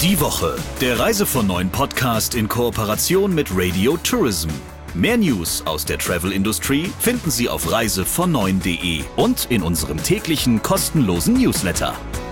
Die Woche, der Reise von neuen Podcast in Kooperation mit Radio Tourism. Mehr News aus der Travel-Industrie finden Sie auf reisevon9.de und in unserem täglichen kostenlosen Newsletter.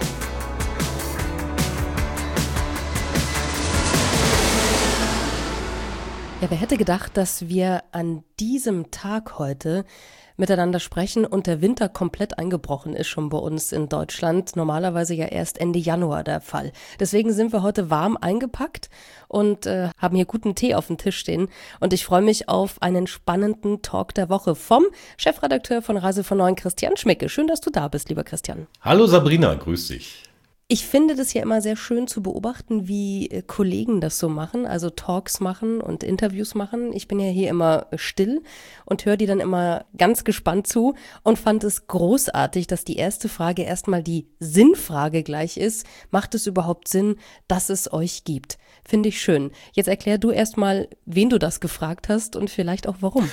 Ja, wer hätte gedacht, dass wir an diesem Tag heute miteinander sprechen und der Winter komplett eingebrochen ist schon bei uns in Deutschland. Normalerweise ja erst Ende Januar der Fall. Deswegen sind wir heute warm eingepackt und haben hier guten Tee auf dem Tisch stehen. Und ich freue mich auf einen spannenden Talk der Woche vom Chefredakteur von Reise von 9, Christian Schmicke. Schön, dass du da bist, lieber Christian. Hallo Sabrina, grüß dich. Ich finde das ja immer sehr schön zu beobachten, wie Kollegen das so machen, also Talks machen und Interviews machen. Ich bin ja hier immer still und höre die dann immer ganz gespannt zu und fand es großartig, dass die erste Frage erstmal die Sinnfrage gleich ist. Macht es überhaupt Sinn, dass es euch gibt? Finde ich schön. Jetzt erklär du erstmal, wen du das gefragt hast und vielleicht auch warum.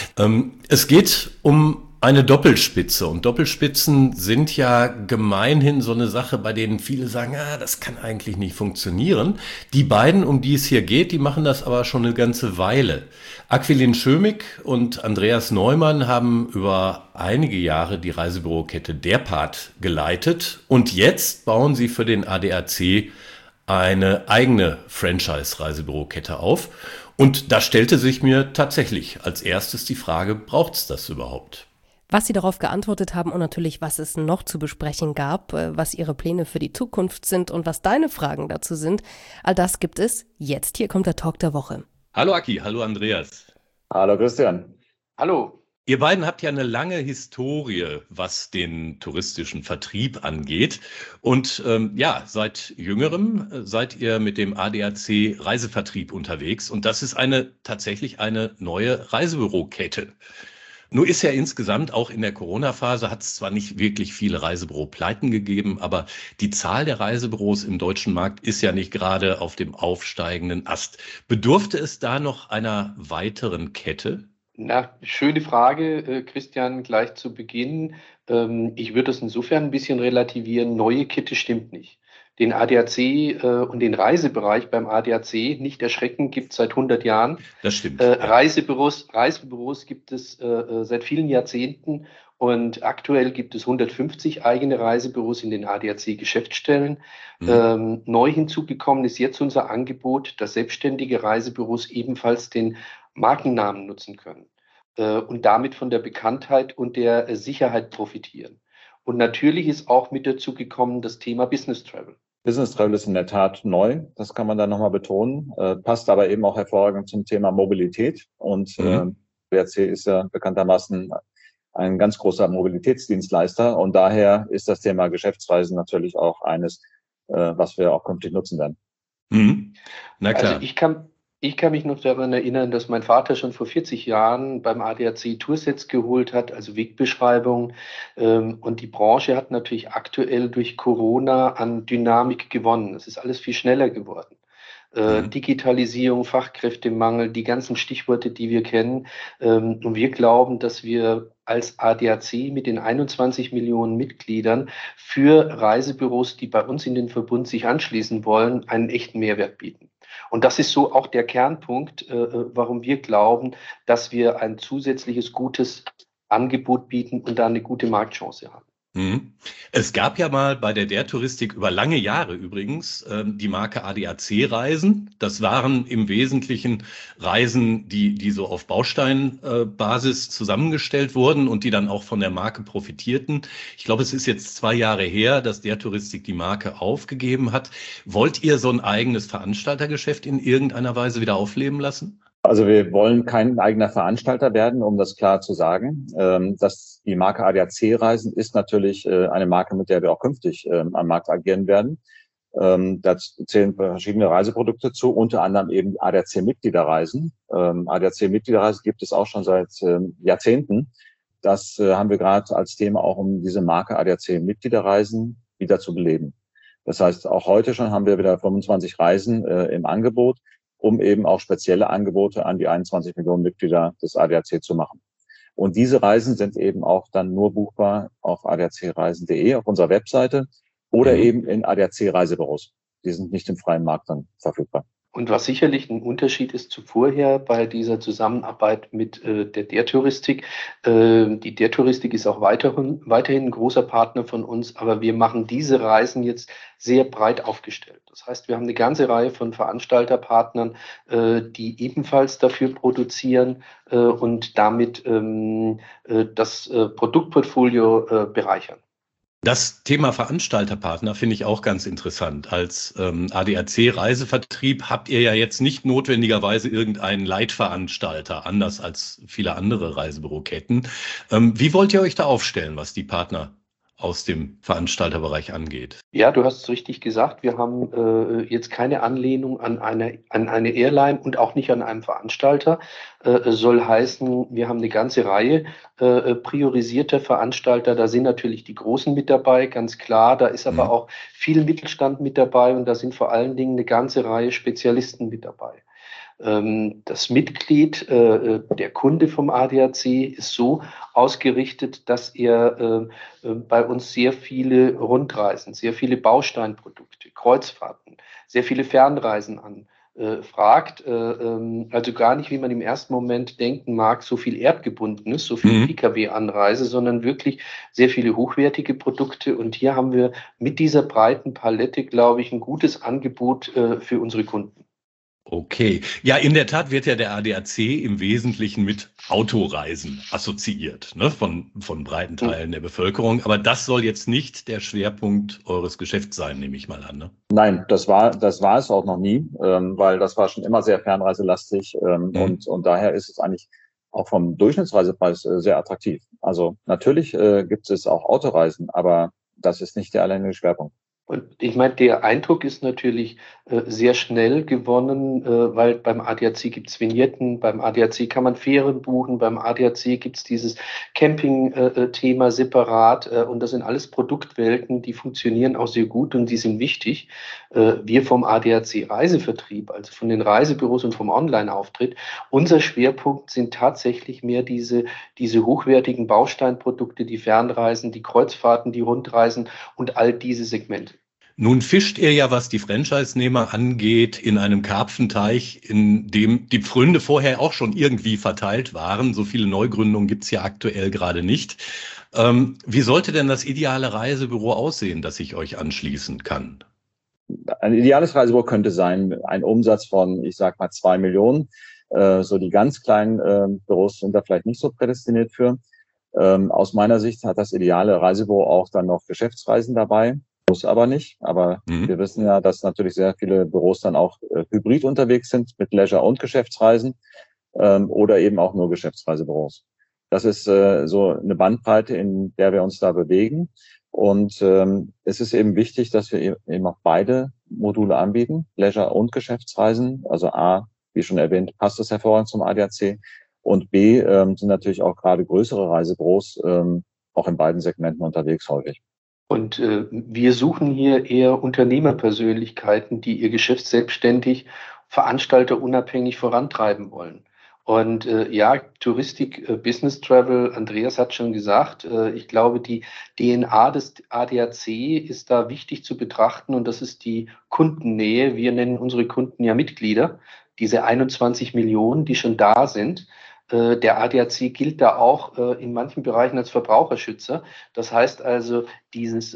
Es geht um eine Doppelspitze, und Doppelspitzen sind ja gemeinhin so eine Sache, bei denen viele sagen, das kann eigentlich nicht funktionieren. Die beiden, um die es hier geht, die machen das aber schon eine ganze Weile. Aquilin Schömig und Andreas Neumann haben über einige Jahre die Reisebürokette derpart geleitet, und jetzt bauen sie für den ADAC eine eigene Franchise-Reisebürokette auf. Und da stellte sich mir tatsächlich als erstes die Frage, braucht's das überhaupt? Was Sie darauf geantwortet haben und natürlich, was es noch zu besprechen gab, was Ihre Pläne für die Zukunft sind und was deine Fragen dazu sind, all das gibt es jetzt. Hier kommt der Talk der Woche. Hallo Aki, hallo Andreas. Hallo Christian. Hallo. Ihr beiden habt ja eine lange Historie, was den touristischen Vertrieb angeht. Und seit Jüngerem seid ihr mit dem ADAC Reisevertrieb unterwegs. Und das ist tatsächlich eine neue Reisebürokette. Nur ist ja insgesamt auch in der Corona-Phase hat es zwar nicht wirklich viele Reisebüro-Pleiten gegeben, aber die Zahl der Reisebüros im deutschen Markt ist ja nicht gerade auf dem aufsteigenden Ast. Bedurfte es da noch einer weiteren Kette? Na, schöne Frage, Christian, gleich zu Beginn. Ich würde das insofern ein bisschen relativieren. Neue Kette stimmt nicht. Den ADAC und den Reisebereich beim ADAC, nicht erschrecken, gibt es seit 100 Jahren. Das stimmt. Reisebüros gibt es seit vielen Jahrzehnten, und aktuell gibt es 150 eigene Reisebüros in den ADAC-Geschäftsstellen. Neu hinzugekommen ist jetzt unser Angebot, dass selbstständige Reisebüros ebenfalls den Markennamen nutzen können und damit von der Bekanntheit und der Sicherheit profitieren. Und natürlich ist auch mit dazu gekommen das Thema Business Travel. Business Travel ist in der Tat neu, das kann man da nochmal betonen, passt aber eben auch hervorragend zum Thema Mobilität. Und ADAC ist ja bekanntermaßen ein ganz großer Mobilitätsdienstleister, und daher ist das Thema Geschäftsreisen natürlich auch eines, was wir auch künftig nutzen werden. Na klar. Also ich kann mich noch daran erinnern, dass mein Vater schon vor 40 Jahren beim ADAC Toursets geholt hat, also Wegbeschreibungen. Und die Branche hat natürlich aktuell durch Corona an Dynamik gewonnen. Es ist alles viel schneller geworden. Digitalisierung, Fachkräftemangel, die ganzen Stichworte, die wir kennen. Und wir glauben, dass wir als ADAC mit den 21 Millionen Mitgliedern für Reisebüros, die bei uns in den Verbund sich anschließen wollen, einen echten Mehrwert bieten. Und das ist so auch der Kernpunkt, warum wir glauben, dass wir ein zusätzliches gutes Angebot bieten und da eine gute Marktchance haben. Es gab ja mal bei der Touristik über lange Jahre übrigens die Marke ADAC Reisen. Das waren im Wesentlichen Reisen, die so auf Bausteinbasis zusammengestellt wurden und die dann auch von der Marke profitierten. Ich glaube, es ist jetzt 2 Jahre her, dass der Touristik die Marke aufgegeben hat. Wollt ihr so ein eigenes Veranstaltergeschäft in irgendeiner Weise wieder aufleben lassen? Also wir wollen kein eigener Veranstalter werden, um das klar zu sagen. Dass die Marke ADAC Reisen ist natürlich eine Marke, mit der wir auch künftig am Markt agieren werden. Dazu zählen verschiedene Reiseprodukte zu, unter anderem eben ADAC Mitgliederreisen. ADAC Mitgliederreisen gibt es auch schon seit Jahrzehnten. Das haben wir gerade als Thema auch, um diese Marke ADAC Mitgliederreisen wieder zu beleben. Das heißt, auch heute schon haben wir wieder 25 Reisen im Angebot, um eben auch spezielle Angebote an die 21 Millionen Mitglieder des ADAC zu machen. Und diese Reisen sind eben auch dann nur buchbar auf adacreisen.de, auf unserer Webseite, oder eben in ADAC Reisebüros. Die sind nicht im freien Markt dann verfügbar. Und was sicherlich ein Unterschied ist zu vorher bei dieser Zusammenarbeit mit der Touristik. Die der Touristik ist auch weiterhin ein großer Partner von uns, aber wir machen diese Reisen jetzt sehr breit aufgestellt. Das heißt, wir haben eine ganze Reihe von Veranstalterpartnern, die ebenfalls dafür produzieren und damit das Produktportfolio bereichern. Das Thema Veranstalterpartner finde ich auch ganz interessant. Als ADAC-Reisevertrieb habt ihr ja jetzt nicht notwendigerweise irgendeinen Leitveranstalter, anders als viele andere Reisebüroketten. Wie wollt ihr euch da aufstellen, was die Partner aus dem Veranstalterbereich angeht? Ja, du hast es richtig gesagt. Wir haben jetzt keine Anlehnung an eine Airline und auch nicht an einen Veranstalter. Soll heißen, wir haben eine ganze Reihe priorisierter Veranstalter. Da sind natürlich die Großen mit dabei, ganz klar. Da ist aber auch viel Mittelstand mit dabei und da sind vor allen Dingen eine ganze Reihe Spezialisten mit dabei. Das Mitglied, der Kunde vom ADAC, ist so ausgerichtet, dass er bei uns sehr viele Rundreisen, sehr viele Bausteinprodukte, Kreuzfahrten, sehr viele Fernreisen fragt. Also gar nicht, wie man im ersten Moment denken mag, so viel Erdgebundenes, so viel Pkw-Anreise, sondern wirklich sehr viele hochwertige Produkte. Und hier haben wir mit dieser breiten Palette, glaube ich, ein gutes Angebot für unsere Kunden. Okay. Ja, in der Tat wird ja der ADAC im Wesentlichen mit Autoreisen assoziiert, ne, von breiten Teilen der Bevölkerung. Aber das soll jetzt nicht der Schwerpunkt eures Geschäfts sein, nehme ich mal an, ne? Nein, das war es auch noch nie, weil das war schon immer sehr fernreiselastig und daher ist es eigentlich auch vom Durchschnittsreisepreis sehr attraktiv. Also natürlich gibt es auch Autoreisen, aber das ist nicht der alleinige Schwerpunkt. Und ich meine, der Eindruck ist natürlich sehr schnell gewonnen, weil beim ADAC gibt es Vignetten, beim ADAC kann man Fähren buchen, beim ADAC gibt es dieses Camping-Thema separat und das sind alles Produktwelten, die funktionieren auch sehr gut und die sind wichtig. Wir vom ADAC Reisevertrieb, also von den Reisebüros und vom Online-Auftritt, unser Schwerpunkt sind tatsächlich mehr diese hochwertigen Bausteinprodukte, die Fernreisen, die Kreuzfahrten, die Rundreisen und all diese Segmente. Nun fischt ihr ja, was die Franchise-Nehmer angeht, in einem Karpfenteich, in dem die Pfründe vorher auch schon irgendwie verteilt waren. So viele Neugründungen gibt's ja aktuell gerade nicht. Wie sollte denn das ideale Reisebüro aussehen, das ich euch anschließen kann? Ein ideales Reisebüro könnte sein, ein Umsatz von, ich sag mal, 2 Millionen. So die ganz kleinen Büros sind da vielleicht nicht so prädestiniert für. Aus meiner Sicht hat das ideale Reisebüro auch dann noch Geschäftsreisen dabei. Muss aber nicht. Aber wir wissen ja, dass natürlich sehr viele Büros dann auch hybrid unterwegs sind mit Leisure- und Geschäftsreisen oder eben auch nur Geschäftsreisebüros. Das ist so eine Bandbreite, in der wir uns da bewegen. Und es ist eben wichtig, dass wir eben auch beide Module anbieten, Leisure- und Geschäftsreisen. Also A, wie schon erwähnt, passt das hervorragend zum ADAC. Und B, sind natürlich auch gerade größere Reisebüros auch in beiden Segmenten unterwegs häufig. Und wir suchen hier eher Unternehmerpersönlichkeiten, die ihr Geschäft selbstständig, veranstalterunabhängig vorantreiben wollen. Und ja, Touristik, Business Travel, Andreas hat schon gesagt, ich glaube, die DNA des ADAC ist da wichtig zu betrachten und das ist die Kundennähe. Wir nennen unsere Kunden ja Mitglieder, diese 21 Millionen, die schon da sind. Der ADAC gilt da auch in manchen Bereichen als Verbraucherschützer. Das heißt also, dieses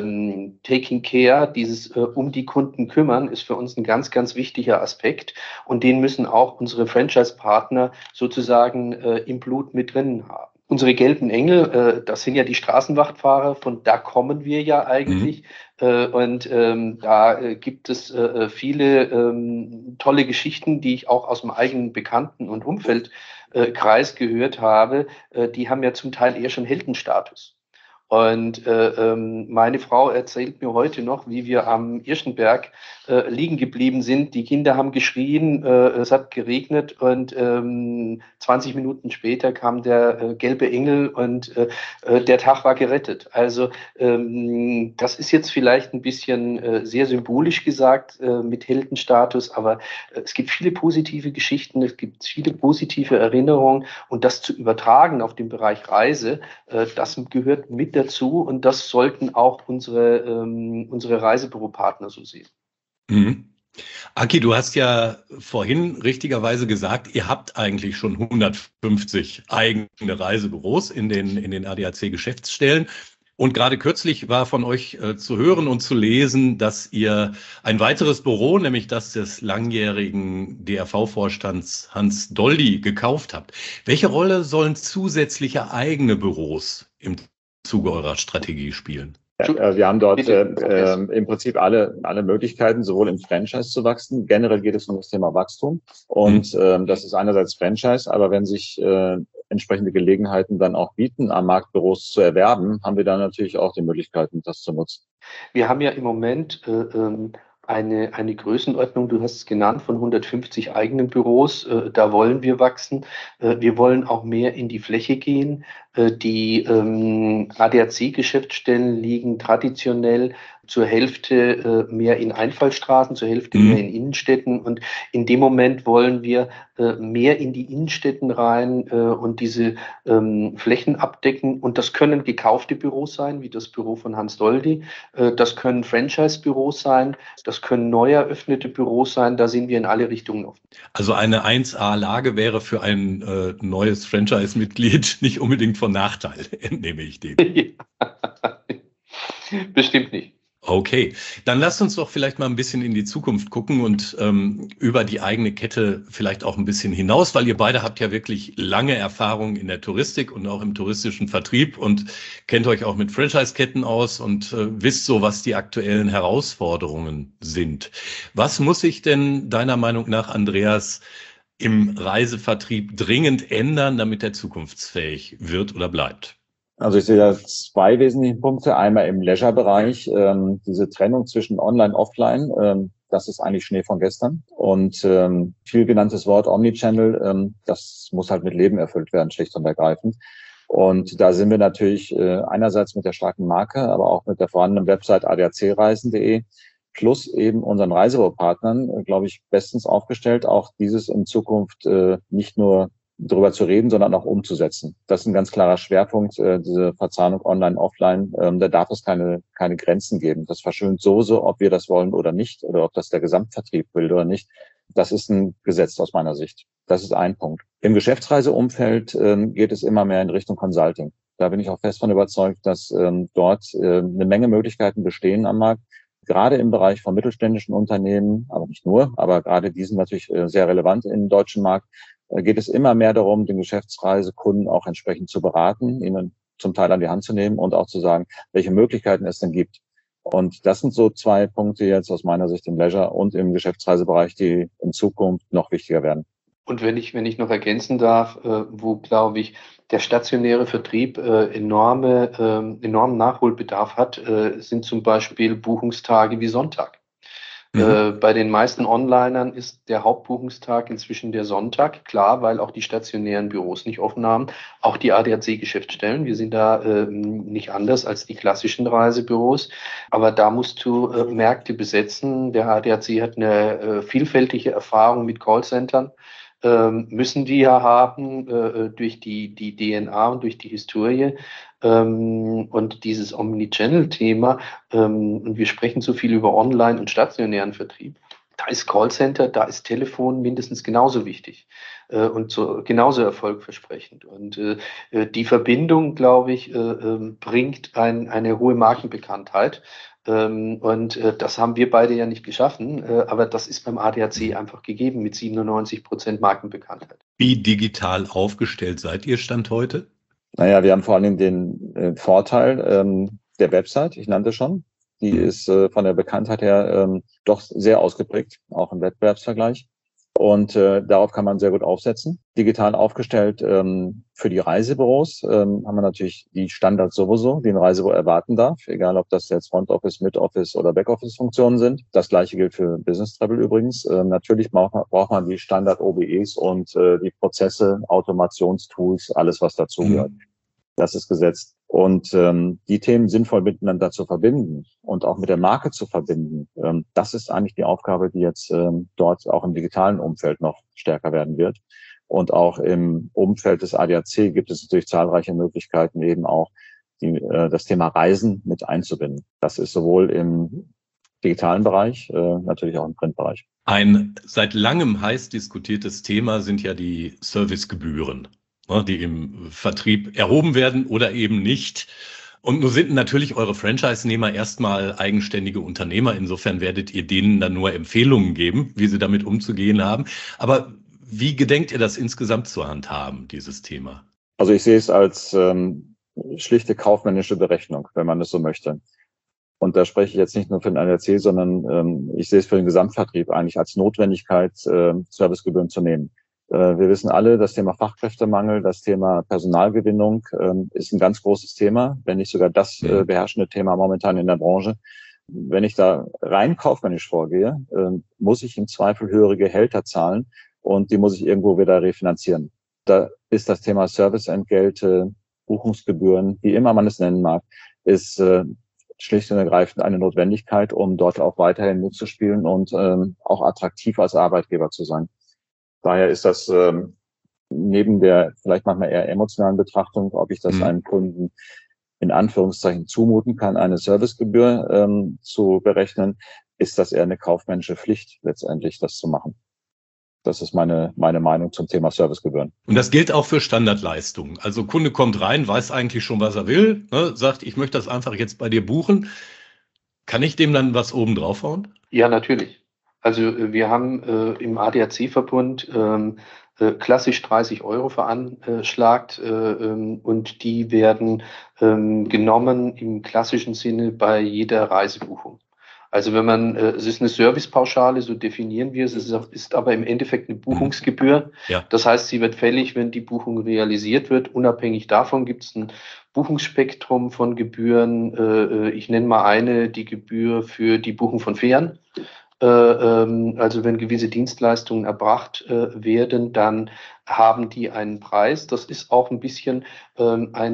Taking Care, dieses um die Kunden kümmern, ist für uns ein ganz, ganz wichtiger Aspekt. Und den müssen auch unsere Franchise-Partner sozusagen im Blut mit drin haben. Unsere gelben Engel, das sind ja die Straßenwachtfahrer, von da kommen wir ja eigentlich. Und da gibt es viele tolle Geschichten, die ich auch aus dem eigenen Bekannten- und Umfeldkreis gehört habe. Die haben ja zum Teil eher schon Heldenstatus. Und meine Frau erzählt mir heute noch, wie wir am Irschenberg liegen geblieben sind. Die Kinder haben geschrien, es hat geregnet und 20 Minuten später kam der gelbe Engel und der Tag war gerettet. Also das ist jetzt vielleicht ein bisschen sehr symbolisch gesagt mit Heldenstatus, aber es gibt viele positive Geschichten, es gibt viele positive Erinnerungen und das zu übertragen auf den Bereich Reise, das gehört mit dazu und das sollten auch unsere Reisebüropartner so sehen. Mhm. Aki, du hast ja vorhin richtigerweise gesagt, ihr habt eigentlich schon 150 eigene Reisebüros in den ADAC-Geschäftsstellen. Und gerade kürzlich war von euch zu hören und zu lesen, dass ihr ein weiteres Büro, nämlich das des langjährigen DRV-Vorstands Hans Doldy, gekauft habt. Welche Rolle sollen zusätzliche eigene Büros im Zuge eurer Strategie spielen? Wir haben dort im Prinzip alle Möglichkeiten, sowohl im Franchise zu wachsen. Generell geht es um das Thema Wachstum. Und das ist einerseits Franchise, aber wenn sich entsprechende Gelegenheiten dann auch bieten, am Markt Büros zu erwerben, haben wir dann natürlich auch die Möglichkeiten, das zu nutzen. Wir haben ja im Moment eine Größenordnung, du hast es genannt, von 150 eigenen Büros. Da wollen wir wachsen. Wir wollen auch mehr in die Fläche gehen. Die ADAC-Geschäftsstellen liegen traditionell zur Hälfte mehr in Einfallstraßen, zur Hälfte mehr in Innenstädten. Und in dem Moment wollen wir mehr in die Innenstädten rein und diese Flächen abdecken. Und das können gekaufte Büros sein, wie das Büro von Hans Doldy. Das können Franchise-Büros sein. Das können neu eröffnete Büros sein. Da sind wir in alle Richtungen offen. Also eine 1A-Lage wäre für ein neues Franchise-Mitglied nicht unbedingt von Nachteil, entnehme ich dem. Bestimmt nicht. Okay, dann lasst uns doch vielleicht mal ein bisschen in die Zukunft gucken und über die eigene Kette vielleicht auch ein bisschen hinaus, weil ihr beide habt ja wirklich lange Erfahrung in der Touristik und auch im touristischen Vertrieb und kennt euch auch mit Franchise-Ketten aus und wisst so, was die aktuellen Herausforderungen sind. Was muss sich denn deiner Meinung nach, Andreas, im Reisevertrieb dringend ändern, damit er zukunftsfähig wird oder bleibt? Also ich sehe da zwei wesentliche Punkte. Einmal im Leisure-Bereich, diese Trennung zwischen Online, Offline, das ist eigentlich Schnee von gestern. Und viel genanntes Wort Omnichannel, das muss halt mit Leben erfüllt werden, schlicht und ergreifend. Und da sind wir natürlich einerseits mit der starken Marke, aber auch mit der vorhandenen Website adacreisen.de plus eben unseren Reisebüropartnern, glaube ich, bestens aufgestellt, auch dieses in Zukunft nicht nur darüber zu reden, sondern auch umzusetzen. Das ist ein ganz klarer Schwerpunkt, diese Verzahnung online, offline. Da darf es keine Grenzen geben. Das verschönt so, ob wir das wollen oder nicht, oder ob das der Gesamtvertrieb will oder nicht. Das ist ein Gesetz aus meiner Sicht. Das ist ein Punkt. Im Geschäftsreiseumfeld geht es immer mehr in Richtung Consulting. Da bin ich auch fest von überzeugt, dass dort eine Menge Möglichkeiten bestehen am Markt. Gerade im Bereich von mittelständischen Unternehmen, aber nicht nur, aber gerade die sind natürlich sehr relevant im deutschen Markt, geht es immer mehr darum, den Geschäftsreisekunden auch entsprechend zu beraten, ihnen zum Teil an die Hand zu nehmen und auch zu sagen, welche Möglichkeiten es denn gibt. Und das sind so zwei Punkte jetzt aus meiner Sicht im Leisure- und im Geschäftsreisebereich, die in Zukunft noch wichtiger werden. Und wenn ich noch ergänzen darf, wo, glaube ich, der stationäre Vertrieb enormen Nachholbedarf hat, sind zum Beispiel Buchungstage wie Sonntag. Bei den meisten Onlinern ist der Hauptbuchungstag inzwischen der Sonntag, klar, weil auch die stationären Büros nicht offen haben, auch die ADAC-Geschäftsstellen. Wir sind da nicht anders als die klassischen Reisebüros, aber da musst du Märkte besetzen. Der ADAC hat eine vielfältige Erfahrung mit Callcentern. Müssen die ja haben durch die DNA und durch die Historie und dieses Omnichannel-Thema. Und wir sprechen so viel über Online- und stationären Vertrieb. Da ist Callcenter, da ist Telefon mindestens genauso wichtig und so genauso erfolgversprechend. Und die Verbindung, glaube ich, bringt eine hohe Markenbekanntheit. Und das haben wir beide ja nicht geschaffen, aber das ist beim ADAC einfach gegeben mit 97% Markenbekanntheit. Wie digital aufgestellt seid ihr Stand heute? Naja, wir haben vor allem den Vorteil der Website, ich nannte schon. Die ist von der Bekanntheit her doch sehr ausgeprägt, auch im Wettbewerbsvergleich. Und darauf kann man sehr gut aufsetzen. Digital aufgestellt für die Reisebüros haben wir natürlich die Standards sowieso, die ein Reisebüro erwarten darf, egal ob das jetzt Front Office, Mid Office oder Backoffice Funktionen sind. Das gleiche gilt für Business Travel übrigens. Natürlich braucht man die Standard OBEs und die Prozesse, Automationstools, alles was dazugehört. Das ist gesetzt. Und die Themen sinnvoll miteinander zu verbinden und auch mit der Marke zu verbinden, das ist eigentlich die Aufgabe, die jetzt dort auch im digitalen Umfeld noch stärker werden wird. Und auch im Umfeld des ADAC gibt es natürlich zahlreiche Möglichkeiten, eben auch das Thema Reisen mit einzubinden. Das ist sowohl im digitalen Bereich, natürlich auch im Printbereich. Ein seit langem heiß diskutiertes Thema sind ja die Servicegebühren, die im Vertrieb erhoben werden oder eben nicht. Und nun sind natürlich eure Franchise-Nehmer erstmal eigenständige Unternehmer. Insofern werdet ihr denen dann nur Empfehlungen geben, wie sie damit umzugehen haben. Aber wie gedenkt ihr das insgesamt zu handhaben, dieses Thema? Also ich sehe es als schlichte kaufmännische Berechnung, wenn man es so möchte. Und da spreche ich jetzt nicht nur für den ADAC, sondern ich sehe es für den Gesamtvertrieb eigentlich als Notwendigkeit, Servicegebühren zu nehmen. Wir wissen alle, das Thema Fachkräftemangel, das Thema Personalgewinnung ist ein ganz großes Thema, wenn nicht sogar das beherrschende Thema momentan in der Branche. Wenn ich da rein kaufmännisch vorgehe, muss ich im Zweifel höhere Gehälter zahlen und die muss ich irgendwo wieder refinanzieren. Da ist das Thema Serviceentgelte, Buchungsgebühren, wie immer man es nennen mag, ist schlicht und ergreifend eine Notwendigkeit, um dort auch weiterhin mitzuspielen und auch attraktiv als Arbeitgeber zu sein. Daher ist das neben der vielleicht manchmal eher emotionalen Betrachtung, ob ich das einem Kunden in Anführungszeichen zumuten kann, eine Servicegebühr zu berechnen, ist das eher eine kaufmännische Pflicht, letztendlich das zu machen. Das ist meine Meinung zum Thema Servicegebühren. Und das gilt auch für Standardleistungen. Also Kunde kommt rein, weiß eigentlich schon, was er will, sagt, ich möchte das einfach jetzt bei dir buchen. Kann ich dem dann was oben draufhauen? Ja, natürlich. Also wir haben im ADAC-Verbund klassisch 30 € veranschlagt und die werden genommen im klassischen Sinne bei jeder Reisebuchung. Also wenn man, es ist eine Servicepauschale, so definieren wir es, ist aber im Endeffekt eine Buchungsgebühr. Ja. Das heißt, sie wird fällig, wenn die Buchung realisiert wird. Unabhängig davon gibt es ein Buchungsspektrum von Gebühren. Ich nenne mal die Gebühr für die Buchung von Fähren. Also wenn gewisse Dienstleistungen erbracht werden, dann haben die einen Preis. Das ist auch ein bisschen ein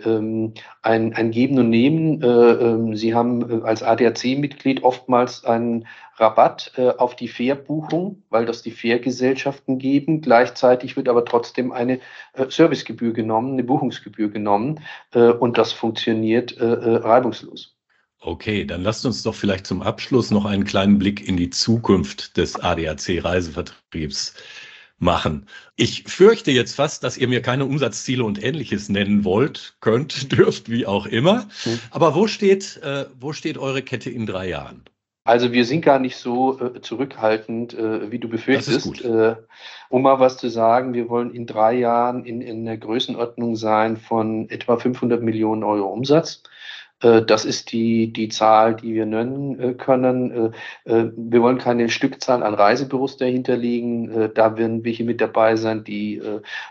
Geben und Nehmen. Sie haben als ADAC-Mitglied oftmals einen Rabatt auf die Fährbuchung, weil das die Fährgesellschaften geben. Gleichzeitig wird aber trotzdem eine Servicegebühr genommen, eine Buchungsgebühr genommen und das funktioniert reibungslos. Okay, dann lasst uns doch vielleicht zum Abschluss noch einen kleinen Blick in die Zukunft des ADAC-Reisevertriebs machen. Ich fürchte jetzt fast, dass ihr mir keine Umsatzziele und Ähnliches nennen wollt, könnt, dürft, wie auch immer. Aber wo steht eure Kette in 3 Jahren? Also wir sind gar nicht so zurückhaltend, wie du befürchtest. Das ist gut. Um mal was zu sagen, wir wollen in 3 Jahren in der Größenordnung sein von etwa 500 Millionen € Umsatz. Das ist die Zahl, die wir nennen können. Wir wollen keine Stückzahl an Reisebüros dahinter liegen. Da werden welche mit dabei sein, die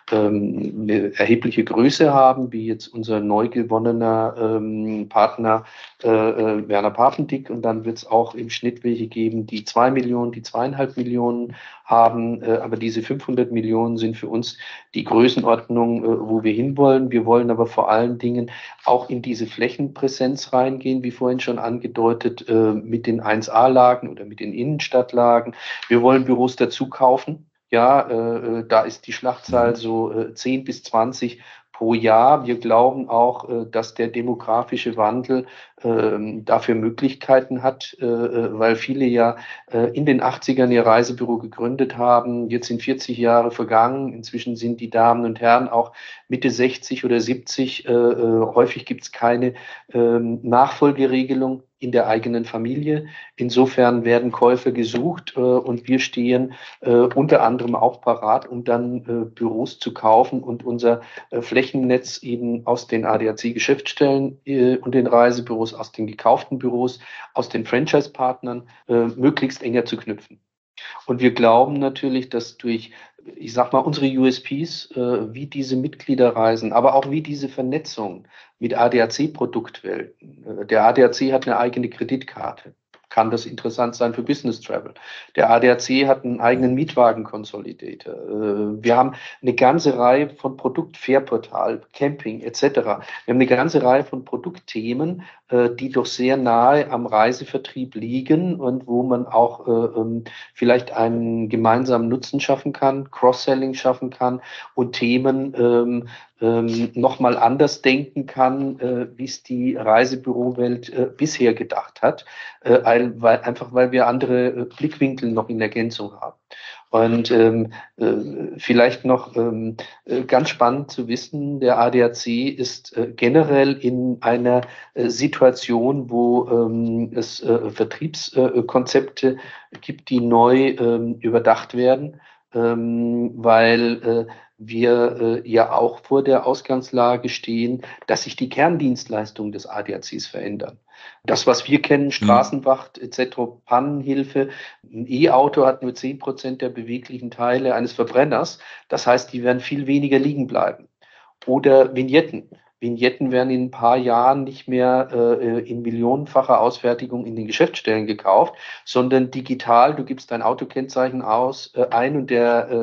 eine erhebliche Größe haben, wie jetzt unser neu gewonnener Partner Werner Papendick. Und dann wird es auch im Schnitt welche geben, die 2 Millionen, die 2,5 Millionen haben. Aber diese 500 Millionen sind für uns die Größenordnung, wo wir hinwollen. Wir wollen aber vor allen Dingen auch in diese Flächenpräsenz reingehen, wie vorhin schon angedeutet, mit den 1A-Lagen oder mit den Innenstadtlagen. Wir wollen Büros dazu kaufen. Ja, da ist die Schlachtzahl so 10 bis 20 pro Jahr. Wir glauben auch, dass der demografische Wandel dafür Möglichkeiten hat, weil viele ja in den 80ern ihr Reisebüro gegründet haben. Jetzt sind 40 Jahre vergangen. Inzwischen sind die Damen und Herren auch Mitte 60 oder 70. Häufig gibt es keine Nachfolgeregelung in der eigenen Familie. Insofern werden Käufer gesucht und wir stehen unter anderem auch parat, um dann Büros zu kaufen und unser Flächennetz eben aus den ADAC-Geschäftsstellen und den Reisebüros, aus den gekauften Büros, aus den Franchise-Partnern möglichst enger zu knüpfen. Und wir glauben natürlich, dass durch, ich sag mal, unsere USPs, wie diese Mitgliederreisen, aber auch wie diese Vernetzung mit ADAC-Produktwelten. Der ADAC hat eine eigene Kreditkarte. Kann das interessant sein für Business Travel. Der ADAC hat einen eigenen Mietwagen-Consolidator. Wir haben eine ganze Reihe von Produkt-Fährportal, Camping etc. Wir haben eine ganze Reihe von Produktthemen, die doch sehr nahe am Reisevertrieb liegen und wo man auch vielleicht einen gemeinsamen Nutzen schaffen kann, Cross-Selling schaffen kann und Themen nochmal anders denken kann, wie es die Reisebürowelt bisher gedacht hat, weil wir andere Blickwinkel noch in Ergänzung haben. Und vielleicht noch ganz spannend zu wissen, der ADAC ist generell in einer Situation, wo es Vertriebskonzepte gibt, die neu überdacht werden, weil wir ja auch vor der Ausgangslage stehen, dass sich die Kerndienstleistungen des ADACs verändern. Das, was wir kennen, Straßenwacht etc., Pannenhilfe, ein E-Auto hat nur 10% der beweglichen Teile eines Verbrenners. Das heißt, die werden viel weniger liegen bleiben. Oder Vignetten. Vignetten werden in ein paar Jahren nicht mehr in millionenfacher Ausfertigung in den Geschäftsstellen gekauft, sondern digital. Du gibst dein Autokennzeichen ein und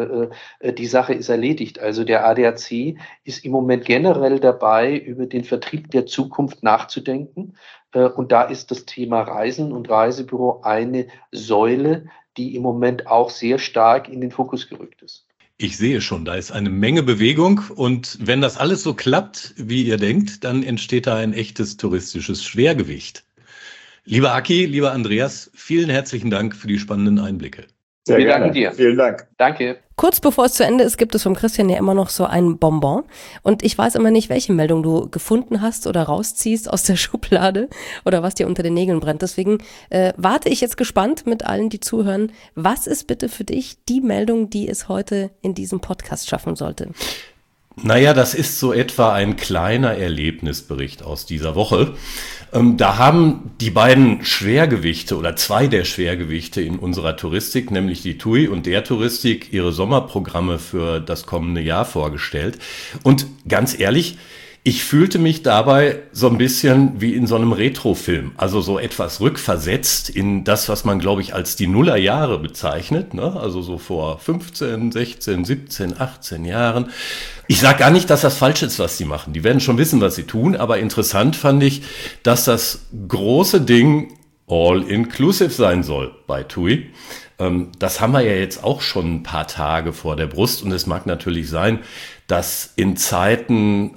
die Sache ist erledigt. Also der ADAC ist im Moment generell dabei, über den Vertrieb der Zukunft nachzudenken. Und da ist das Thema Reisen und Reisebüro eine Säule, die im Moment auch sehr stark in den Fokus gerückt ist. Ich sehe schon, da ist eine Menge Bewegung und wenn das alles so klappt, wie ihr denkt, dann entsteht da ein echtes touristisches Schwergewicht. Lieber Aki, lieber Andreas, vielen herzlichen Dank für die spannenden Einblicke. Sehr Wir gerne. danken dir. Vielen Dank. Danke. Kurz bevor es zu Ende ist, gibt es vom Christian ja immer noch so ein Bonbon. Und ich weiß immer nicht, welche Meldung du gefunden hast oder rausziehst aus der Schublade oder was dir unter den Nägeln brennt. Deswegen warte ich jetzt gespannt mit allen, die zuhören. Was ist bitte für dich die Meldung, die es heute in diesem Podcast schaffen sollte? Naja, das ist so etwa ein kleiner Erlebnisbericht aus dieser Woche. Da haben die beiden Schwergewichte oder zwei der Schwergewichte in unserer Touristik, nämlich die TUI und der Touristik, ihre Sommerprogramme für das kommende Jahr vorgestellt. Und ganz ehrlich, ich fühlte mich dabei so ein bisschen wie in so einem Retrofilm, also so etwas rückversetzt in das, was man, glaube ich, als die Nullerjahre bezeichnet, ne? Also so vor 15, 16, 17, 18 Jahren. Ich sage gar nicht, dass das falsch ist, was sie machen. Die werden schon wissen, was sie tun, aber interessant fand ich, dass das große Ding all-inclusive sein soll bei TUI. Das haben wir ja jetzt auch schon ein paar Tage vor der Brust und es mag natürlich sein, dass in Zeiten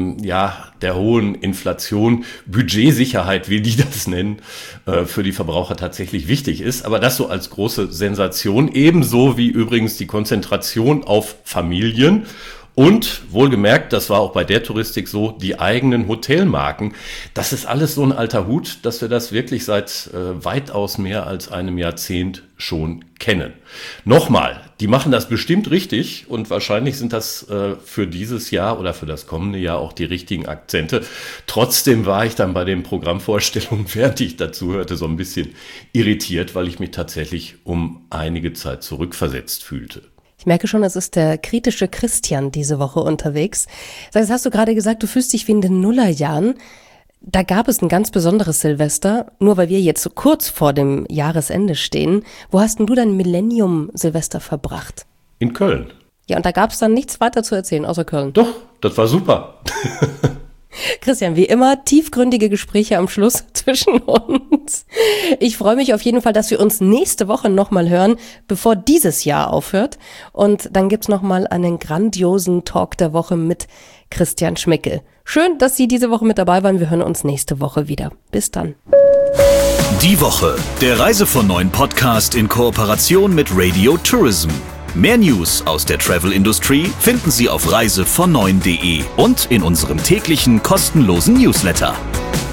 der hohen Inflation Budgetsicherheit, wie die das nennen, für die Verbraucher tatsächlich wichtig ist. Aber das so als große Sensation, ebenso wie übrigens die Konzentration auf Familien. Und wohlgemerkt, das war auch bei der Touristik so, die eigenen Hotelmarken. Das ist alles so ein alter Hut, dass wir das wirklich seit weitaus mehr als einem Jahrzehnt schon kennen. Nochmal, die machen das bestimmt richtig und wahrscheinlich sind das für dieses Jahr oder für das kommende Jahr auch die richtigen Akzente. Trotzdem war ich dann bei den Programmvorstellungen, während ich dazu hörte, so ein bisschen irritiert, weil ich mich tatsächlich um einige Zeit zurückversetzt fühlte. Ich merke schon, es ist der kritische Christian diese Woche unterwegs. Das hast du gerade gesagt, du fühlst dich wie in den Nullerjahren. Da gab es ein ganz besonderes Silvester, nur weil wir jetzt so kurz vor dem Jahresende stehen. Wo hast denn du dein Millennium-Silvester verbracht? In Köln. Ja, und da gab es dann nichts weiter zu erzählen, außer Köln. Doch, das war super. Christian, wie immer, tiefgründige Gespräche am Schluss zwischen uns. Ich freue mich auf jeden Fall, dass wir uns nächste Woche nochmal hören, bevor dieses Jahr aufhört. Und dann gibt's nochmal einen grandiosen Talk der Woche mit Christian Schmickel. Schön, dass Sie diese Woche mit dabei waren. Wir hören uns nächste Woche wieder. Bis dann. Die Woche, der Reise von Neuen Podcast in Kooperation mit Radio Tourism. Mehr News aus der Travel Industry finden Sie auf reisevon9.de und in unserem täglichen kostenlosen Newsletter.